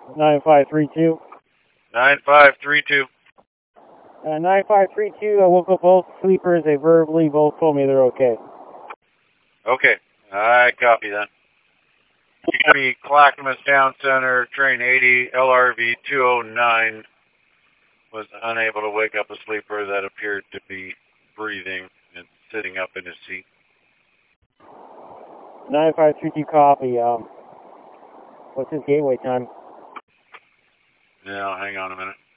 9532. 9532. 9532, I woke up both sleepers. They verbally both told me they're okay. Okay, I copy that. Copy Clackamas Town Center, train 80, LRV 209, was unable to wake up a sleeper that appeared to be breathing and sitting up in his seat. 9532, copy. What's his gateway time? Now, hang on a minute.